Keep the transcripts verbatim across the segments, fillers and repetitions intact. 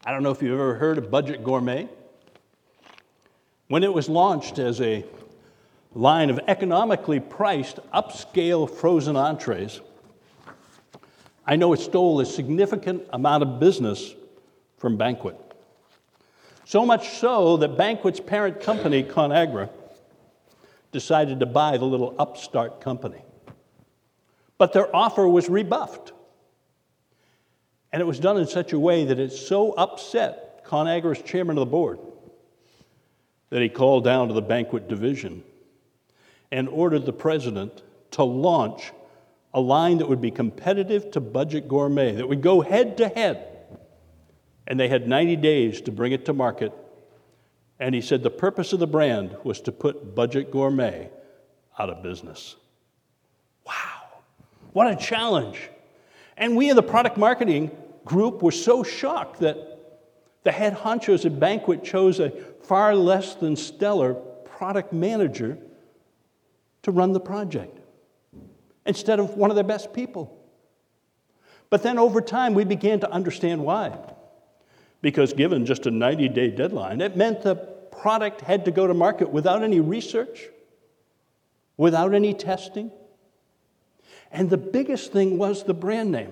I don't know if you've ever heard of Budget Gourmet. When it was launched as a line of economically priced, upscale frozen entrees, I know it stole a significant amount of business from Banquet. So much so that Banquet's parent company, Conagra, decided to buy the little upstart company. But their offer was rebuffed. And it was done in such a way that it so upset Conagra's chairman of the board that he called down to the Banquet division and ordered the president to launch a line that would be competitive to Budget Gourmet, that would go head to head. And they had ninety days to bring it to market. And he said the purpose of the brand was to put Budget Gourmet out of business. Wow, what a challenge. And we in the product marketing group were so shocked that the head honchos at Banquet chose a far less than stellar product manager to run the project instead of one of their best people. But then over time, we began to understand why. Because given just a ninety-day deadline, it meant the product had to go to market without any research, without any testing. And the biggest thing was the brand name.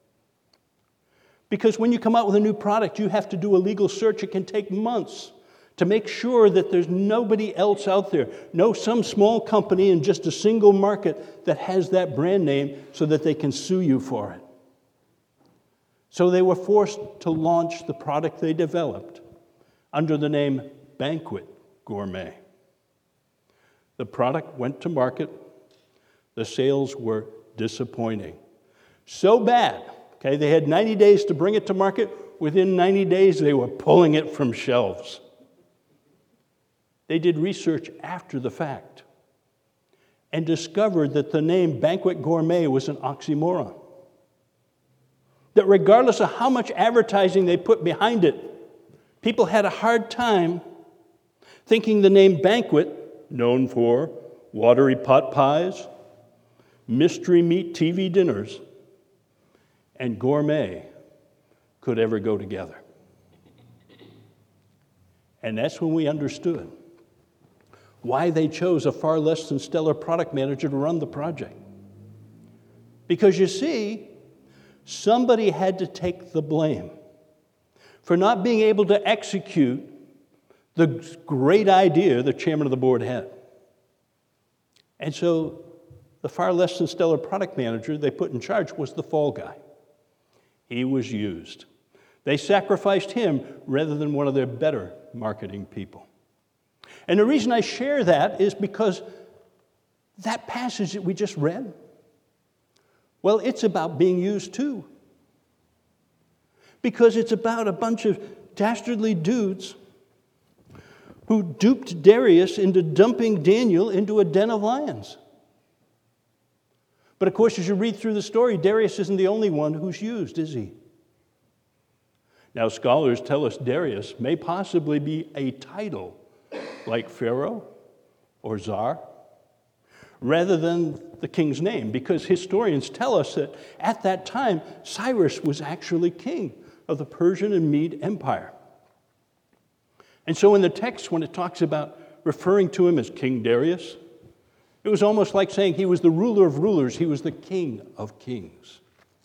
Because when you come out with a new product, you have to do a legal search. It can take months to make sure that there's nobody else out there, no some small company in just a single market that has that brand name so that they can sue you for it. So they were forced to launch the product they developed under the name Banquet Gourmet. The product went to market. The sales were disappointing. So bad, okay, they had ninety days to bring it to market. Within ninety days, they were pulling it from shelves. They did research after the fact and discovered that the name Banquet Gourmet was an oxymoron. That regardless of how much advertising they put behind it, people had a hard time thinking the name Banquet, known for watery pot pies, mystery meat T V dinners, and gourmet, could ever go together. And that's when we understood why they chose a far less than stellar product manager to run the project. Because you see, somebody had to take the blame for not being able to execute the great idea the chairman of the board had. And so the far less than stellar product manager they put in charge was the fall guy. He was used. They sacrificed him rather than one of their better marketing people. And the reason I share that is because that passage that we just read, well, it's about being used too. Because it's about a bunch of dastardly dudes who duped Darius into dumping Daniel into a den of lions. But of course, as you read through the story, Darius isn't the only one who's used, is he? Now, scholars tell us Darius may possibly be a title like Pharaoh or Czar, rather than the king's name, because historians tell us that at that time, Cyrus was actually king of the Persian and Mede Empire. And so in the text, when it talks about referring to him as King Darius, it was almost like saying he was the ruler of rulers, he was the king of kings.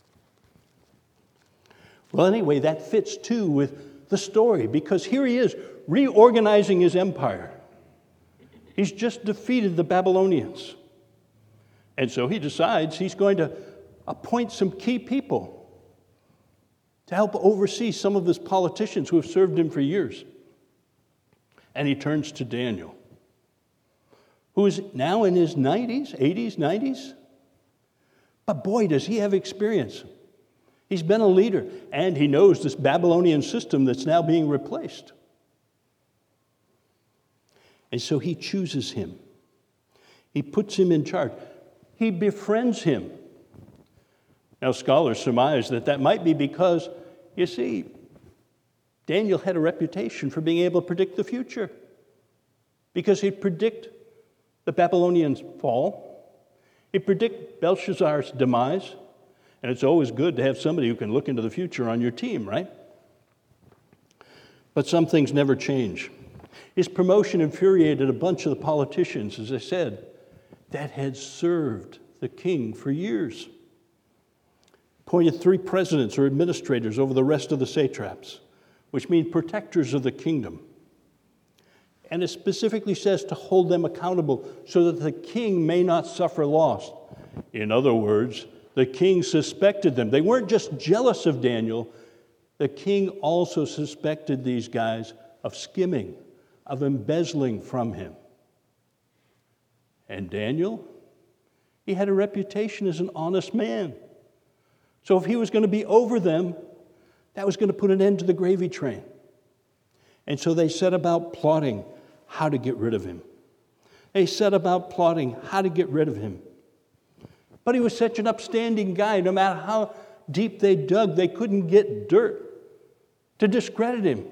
Well, anyway, that fits too with the story, because here he is reorganizing his empire. He's just defeated the Babylonians. And so he decides he's going to appoint some key people to help oversee some of his politicians who have served him for years. And he turns to Daniel, who is now in his nineties, eighties, nineties. But boy, does he have experience. He's been a leader, and he knows this Babylonian system that's now being replaced. And so he chooses him. He puts him in charge. He befriends him. Now, scholars surmise that that might be because, you see, Daniel had a reputation for being able to predict the future, because he'd predict the Babylonians' fall. He'd predict Belshazzar's demise. And it's always good to have somebody who can look into the future on your team, right? But some things never change. His promotion infuriated a bunch of the politicians, as I said, that had served the king for years. Appointed three presidents or administrators over the rest of the satraps, which means protectors of the kingdom. And it specifically says to hold them accountable so that the king may not suffer loss. In other words, the king suspected them. They weren't just jealous of Daniel. The king also suspected these guys of skimming, of embezzling from him. And Daniel, he had a reputation as an honest man. So if he was going to be over them, that was going to put an end to the gravy train. And so they set about plotting how to get rid of him. They set about plotting how to get rid of him. But he was such an upstanding guy, no matter how deep they dug, they couldn't get dirt to discredit him.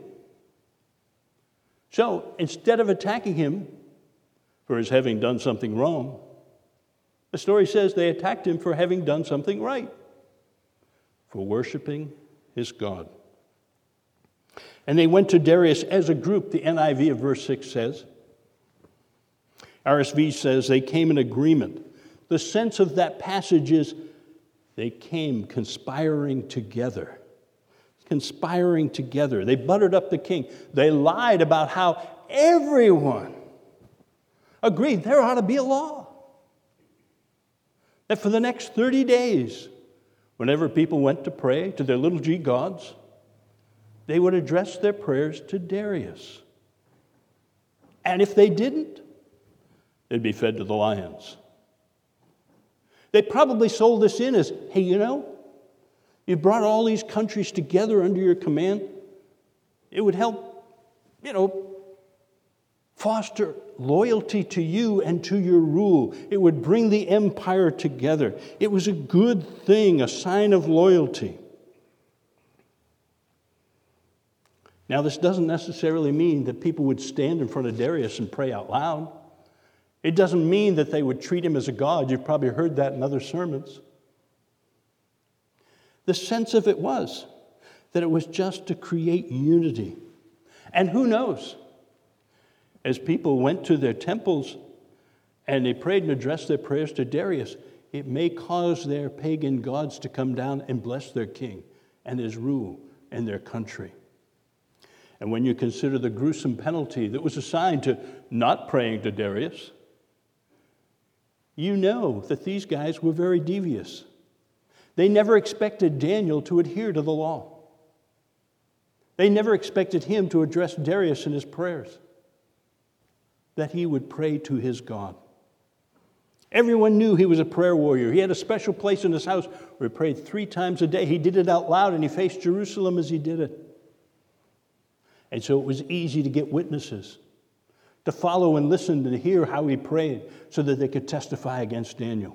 So instead of attacking him for his having done something wrong, the story says they attacked him for having done something right, for worshiping his God. And they went to Darius as a group, the N I V of verse six says. R S V says they came in agreement. The sense of that passage is they came conspiring together. Conspiring together. They buttered up the king. They lied about how everyone agreed there ought to be a law. That for the next thirty days, whenever people went to pray to their little g gods, they would address their prayers to Darius. And if they didn't, they'd be fed to the lions. They probably sold this in as, hey, you know, you brought all these countries together under your command. It would help, you know, foster loyalty to you and to your rule. It would bring the empire together. It was a good thing, a sign of loyalty. Now, this doesn't necessarily mean that people would stand in front of Darius and pray out loud. It doesn't mean that they would treat him as a god. You've probably heard that in other sermons. The sense of it was that it was just to create unity. And who knows? As people went to their temples and they prayed and addressed their prayers to Darius, it may cause their pagan gods to come down and bless their king and his rule and their country. And when you consider the gruesome penalty that was assigned to not praying to Darius, you know that these guys were very devious. They never expected Daniel to adhere to the law. They never expected him to address Darius in his prayers, that he would pray to his God. Everyone knew he was a prayer warrior. He had a special place in his house where he prayed three times a day. He did it out loud, and he faced Jerusalem as he did it. And so it was easy to get witnesses to follow and listen and hear how he prayed so that they could testify against Daniel.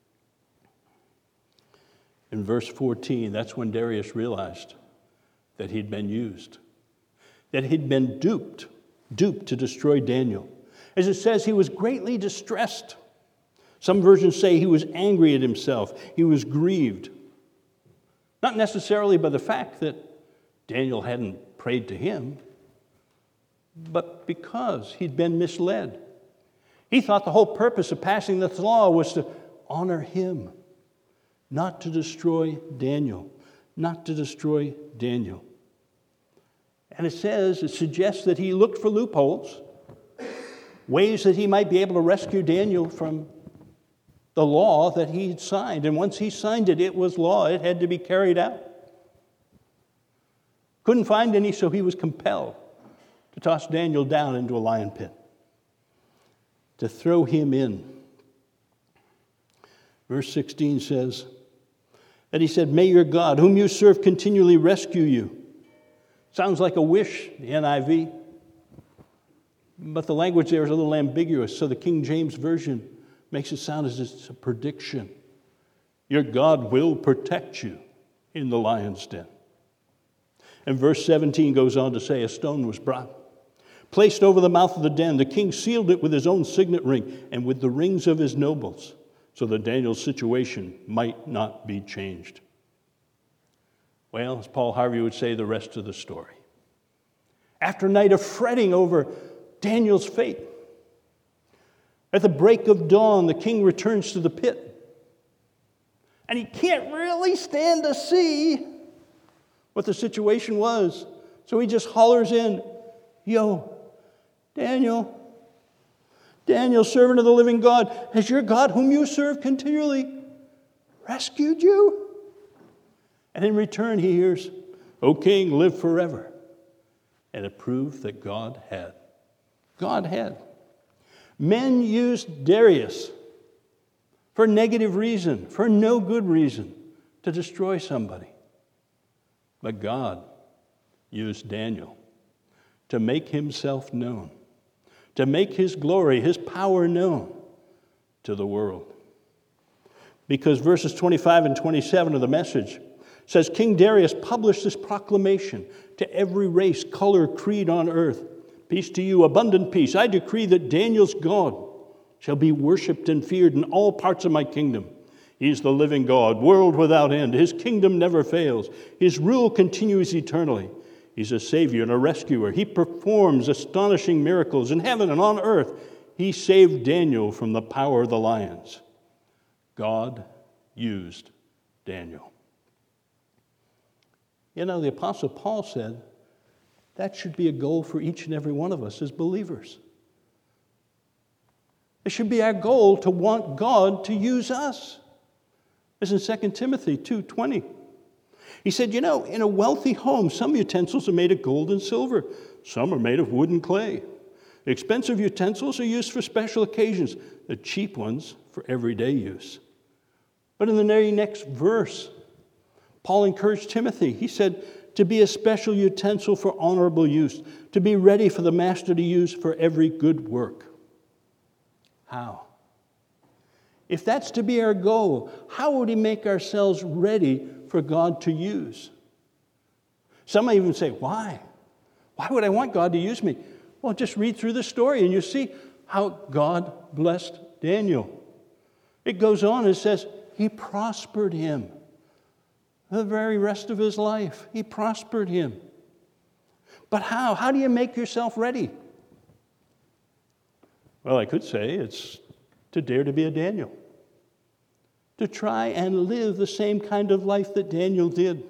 In verse fourteen, that's when Darius realized that he'd been used, that he'd been duped, duped to destroy Daniel. As it says, he was greatly distressed. Some versions say he was angry at himself. He was grieved. Not necessarily by the fact that Daniel hadn't prayed to him, but because he'd been misled. He thought the whole purpose of passing this law was to honor him, not to destroy Daniel, not to destroy Daniel. And it says, it suggests that he looked for loopholes, ways that he might be able to rescue Daniel from the law that he had signed. And once he signed it, it was law. It had to be carried out. Couldn't find any, so he was compelled to toss Daniel down into a lion pit, to throw him in. Verse sixteen says that he said, "May your God, whom you serve, continually rescue you." Sounds like a wish, the N I V. But the language there is a little ambiguous, so the King James Version makes it sound as if it's a prediction. Your God will protect you in the lion's den. And verse seventeen goes on to say, a stone was brought, placed over the mouth of the den. The king sealed it with his own signet ring and with the rings of his nobles, so that Daniel's situation might not be changed. Well, as Paul Harvey would say, the rest of the story. after night of fretting over Daniel's fate. At the break of dawn, the king returns to the pit. And he can't really stand to see what the situation was. So he just hollers in, "Yo, Daniel, Daniel, servant of the living God, has your God, whom you serve continually, rescued you?" And in return, he hears, "O king, live forever." And it proved that God had. God had. Men used Darius for negative reason, for no good reason, to destroy somebody. But God used Daniel to make himself known, to make his glory, his power known to the world. Because verses twenty-five and twenty-seven of the Message says, King Darius published this proclamation to every race, color, creed on earth. "Peace to you, abundant peace. I decree that Daniel's God shall be worshipped and feared in all parts of my kingdom. He's the living God, world without end. His kingdom never fails. His rule continues eternally. He's a savior and a rescuer. He performs astonishing miracles in heaven and on earth. He saved Daniel from the power of the lions." God used Daniel. You know, the Apostle Paul said that should be a goal for each and every one of us as believers. It should be our goal to want God to use us. As in Second Timothy two twenty. He said, you know, in a wealthy home, some utensils are made of gold and silver. Some are made of wood and clay. The expensive utensils are used for special occasions. The cheap ones for everyday use. But in the very next verse, Paul encouraged Timothy. He said, to be a special utensil for honorable use, to be ready for the master to use for every good work. How? If that's to be our goal, how would he make ourselves ready for God to use? Some might even say, why? Why would I want God to use me? Well, just read through the story and you see how God blessed Daniel. It goes on and says, he prospered him. The very rest of his life, he prospered him. But how? How do you make yourself ready? Well, I could say it's to dare to be a Daniel. To try and live the same kind of life that Daniel did.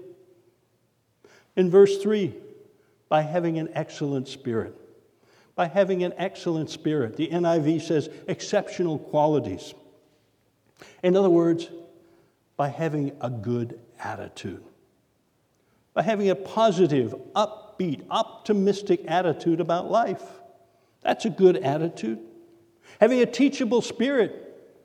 In verse three, by having an excellent spirit. By having an excellent spirit. The N I V says exceptional qualities. In other words, by having a good attitude. By having a positive, upbeat, optimistic attitude about life. That's a good attitude. Having a teachable spirit.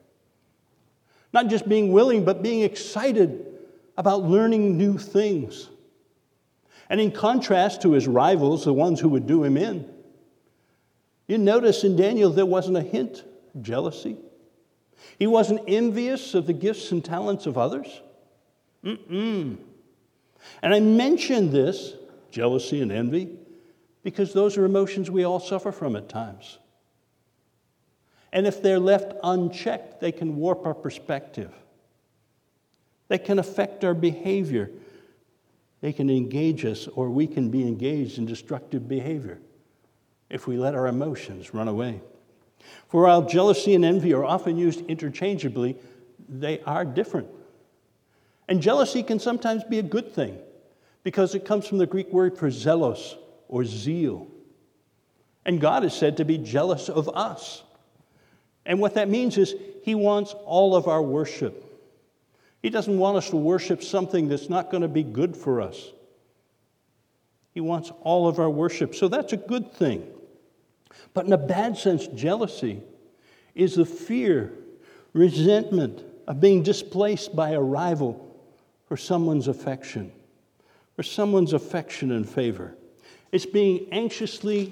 Not just being willing, but being excited about learning new things. And in contrast to his rivals, the ones who would do him in, you notice in Daniel there wasn't a hint of jealousy. He wasn't envious of the gifts and talents of others. Mm-mm. And I mention this, jealousy and envy, because those are emotions we all suffer from at times. And if they're left unchecked, they can warp our perspective. They can affect our behavior. They can engage us, or we can be engaged in destructive behavior if we let our emotions run away. For while jealousy and envy are often used interchangeably, they are different. And jealousy can sometimes be a good thing because it comes from the Greek word for zelos or zeal. And God is said to be jealous of us. And what that means is he wants all of our worship. He doesn't want us to worship something that's not going to be good for us. He wants all of our worship. So that's a good thing. But in a bad sense, jealousy is the fear, resentment of being displaced by a rival for someone's affection, for someone's affection and favor. It's being anxiously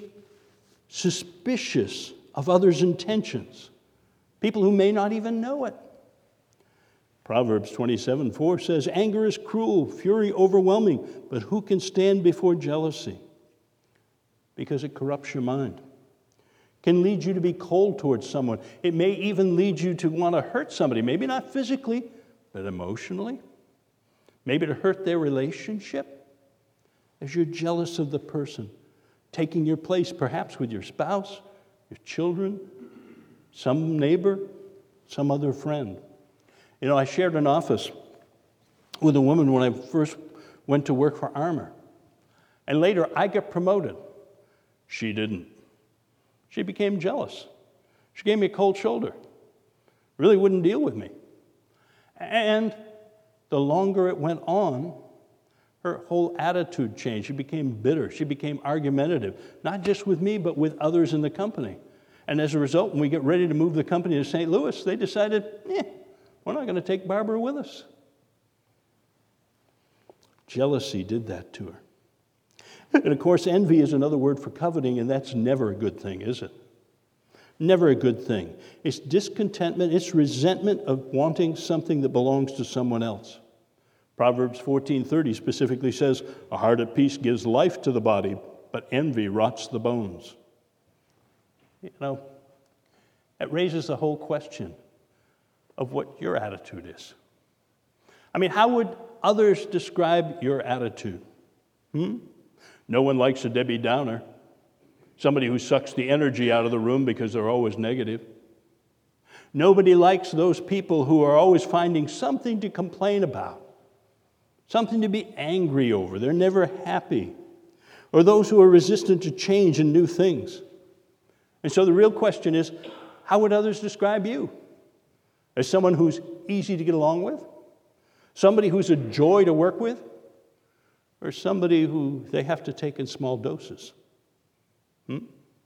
suspicious of others' intentions, people who may not even know it. Proverbs twenty-seven four says, anger is cruel, fury overwhelming, but who can stand before jealousy? Because it corrupts your mind. Can lead you to be cold towards someone. It may even lead you to want to hurt somebody, maybe not physically, but emotionally. Maybe to hurt their relationship as you're jealous of the person taking your place perhaps with your spouse, your children, some neighbor, some other friend. You know, I shared an office with a woman when I first went to work for Armour. And later, I got promoted. She didn't. She became jealous. She gave me a cold shoulder. Really wouldn't deal with me. And the longer it went on, her whole attitude changed. She became bitter. She became argumentative, not just with me, but with others in the company. And as a result, when we get ready to move the company to Saint Louis, they decided, eh, we're not going to take Barbara with us. Jealousy did that to her. And of course, envy is another word for coveting, and that's never a good thing, is it? Never a good thing. It's discontentment, it's resentment of wanting something that belongs to someone else. Proverbs fourteen thirty specifically says, a heart at peace gives life to the body, but envy rots the bones. You know, it raises the whole question of what your attitude is. I mean, how would others describe your attitude? Hmm? No one likes a Debbie Downer, somebody who sucks the energy out of the room because they're always negative. Nobody likes those people who are always finding something to complain about, something to be angry over. They're never happy. Or those who are resistant to change and new things. And so the real question is, how would others describe you? As someone who's easy to get along with? Somebody who's a joy to work with? Or somebody who they have to take in small doses? Hmm?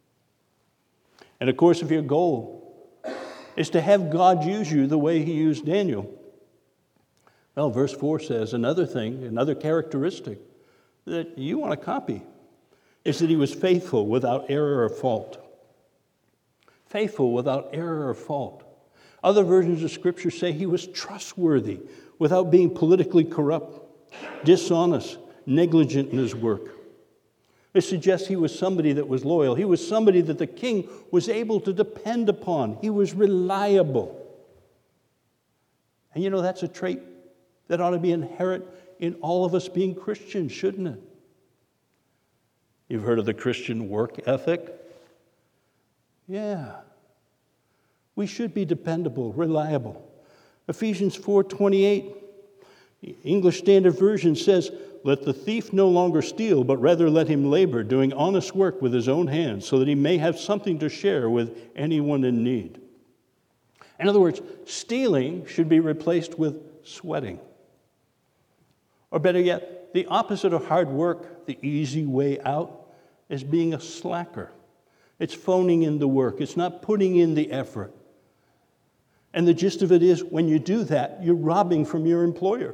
And of course, if your goal is to have God use you the way he used Daniel, well, verse four says another thing, another characteristic that you want to copy is that he was faithful without error or fault. Faithful without error or fault. Other versions of Scripture say he was trustworthy without being politically corrupt, dishonest, negligent in his work. It suggests he was somebody that was loyal. He was somebody that the king was able to depend upon. He was reliable. And you know, that's a trait that ought to be inherent in all of us being Christians, shouldn't it? You've heard of the Christian work ethic? Yeah. We should be dependable, reliable. Ephesians four twenty-eight, the English Standard Version says, let the thief no longer steal, but rather let him labor, doing honest work with his own hands, so that he may have something to share with anyone in need. In other words, stealing should be replaced with sweating. Or better yet, the opposite of hard work, the easy way out, is being a slacker. It's phoning in the work. It's not putting in the effort. And the gist of it is, when you do that, you're robbing from your employer.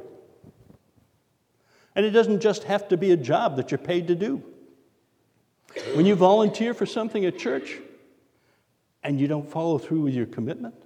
And it doesn't just have to be a job that you're paid to do. When you volunteer for something at church and you don't follow through with your commitment,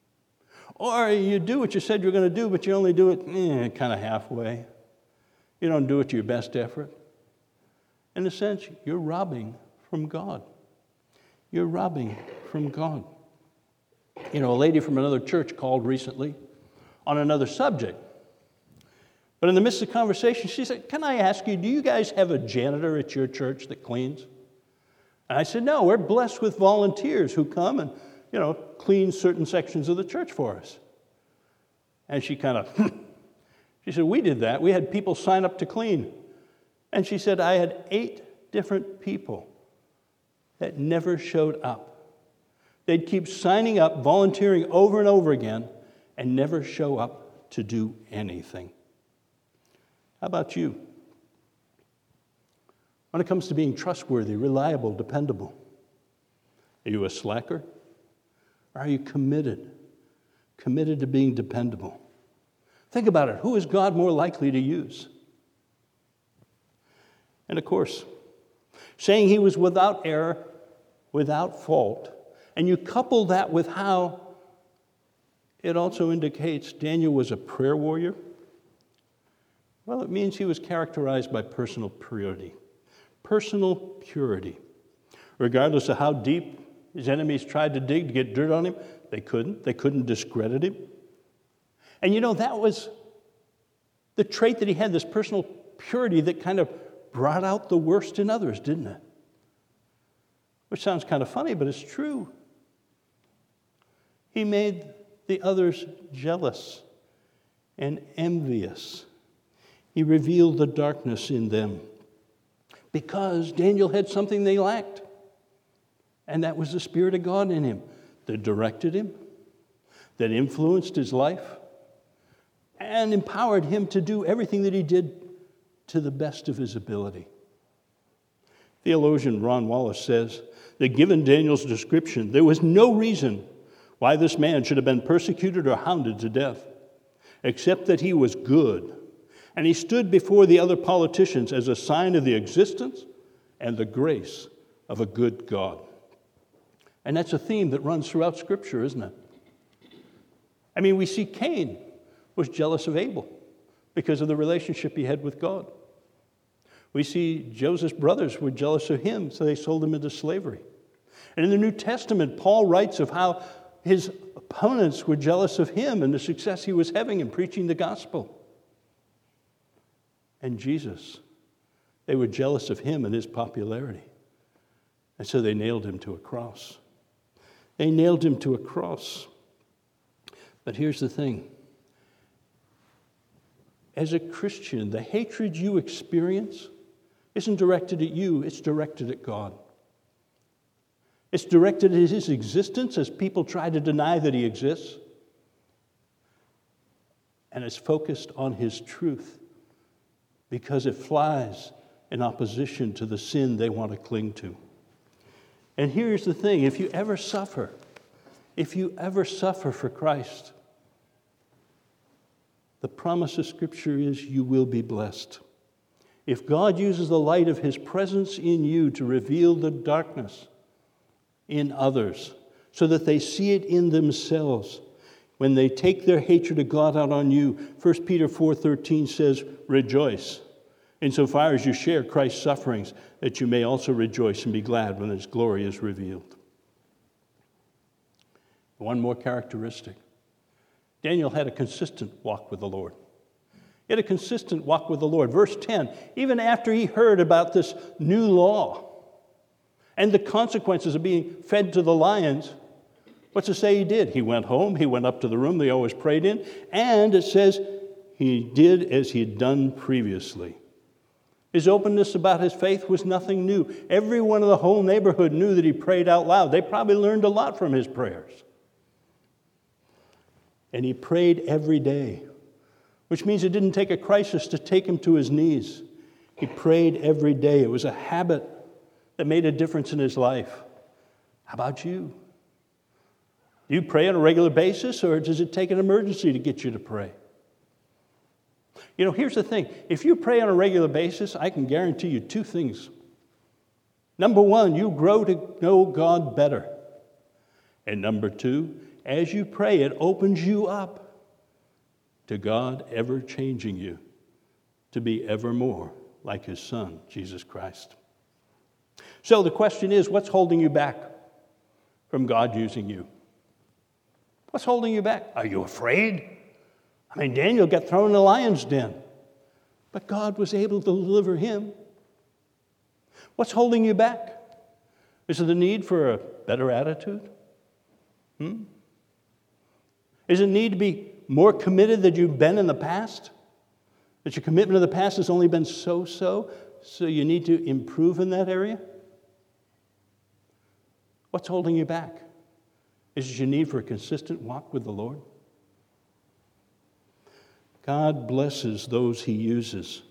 or you do what you said you're going to do, but you only do it eh, kind of halfway. You don't do it to your best effort. In a sense, you're robbing from God. You're robbing from God. You know, a lady from another church called recently on another subject. But in the midst of conversation, she said, can I ask you, do you guys have a janitor at your church that cleans? And I said, no, we're blessed with volunteers who come and, you know, clean certain sections of the church for us. And she kind of, she said, we did that. We had people sign up to clean. And she said, I had eight different people that never showed up. They'd keep signing up, volunteering over and over again, and never show up to do anything. How about you? When it comes to being trustworthy, reliable, dependable, are you a slacker? Or are you committed? Committed to being dependable? Think about it. Who is God more likely to use? And of course, saying he was without error, without fault, and you couple that with how it also indicates Daniel was a prayer warrior, well, it means he was characterized by personal purity. Personal purity. Regardless of how deep his enemies tried to dig to get dirt on him, they couldn't. They couldn't discredit him. And you know, that was the trait that he had, this personal purity that kind of brought out the worst in others, didn't it? which sounds kind of funny, but it's true. He made the others jealous and envious. He revealed the darkness in them because Daniel had something they lacked, and that was the Spirit of God in him that directed him, that influenced his life, and empowered him to do everything that he did to the best of his ability. Theologian Ron Wallace says that given Daniel's description, there was no reason why this man should have been persecuted or hounded to death, except that he was good. And he stood before the other politicians as a sign of the existence and the grace of a good God. And that's a theme that runs throughout Scripture, isn't it? I mean, we see Cain was jealous of Abel because of the relationship he had with God. We see Joseph's brothers were jealous of him, so they sold him into slavery. And in the New Testament, Paul writes of how his opponents were jealous of him and the success he was having in preaching the gospel. And Jesus, they were jealous of him and his popularity. And so they nailed him to a cross. They nailed him to a cross. But here's the thing. As a Christian, the hatred you experience isn't directed at you, it's directed at God. It's directed at his existence as people try to deny that he exists. And it's focused on his truth because it flies in opposition to the sin they want to cling to. And here's the thing, if you ever suffer, if you ever suffer for Christ, the promise of Scripture is you will be blessed. If God uses the light of his presence in you to reveal the darkness in others so that they see it in themselves, when they take their hatred of God out on you, First Peter four thirteen says, rejoice insofar as you share Christ's sufferings, that you may also rejoice and be glad when his glory is revealed. One more characteristic. Daniel had a consistent walk with the Lord. He had a consistent walk with the Lord. Verse ten, even after he heard about this new law and the consequences of being fed to the lions, what's it say he did? He went home, he went up to the room they always prayed in, and it says he did as he had done previously. His openness about his faith was nothing new. Everyone in the whole neighborhood knew that he prayed out loud. They probably learned a lot from his prayers. And he prayed every day, which means it didn't take a crisis to take him to his knees. He prayed every day. It was a habit that made a difference in his life. How about you? Do you pray on a regular basis, or does it take an emergency to get you to pray? You know, here's the thing. If you pray on a regular basis, I can guarantee you two things. Number one, you grow to know God better. And number two, as you pray, it opens you up to God ever changing you to be ever more like his Son, Jesus Christ. So the question is, what's holding you back from God using you? What's holding you back? Are you afraid? I mean, Daniel got thrown in the lion's den, but God was able to deliver him. What's holding you back? Is it the need for a better attitude? Hmm? Is it need to be more committed than you've been in the past? That your commitment in the past has only been so-so, so you need to improve in that area? What's holding you back? Is it your need for a consistent walk with the Lord? God blesses those he uses.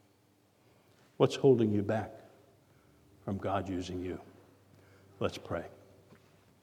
What's holding you back from God using you? Let's pray.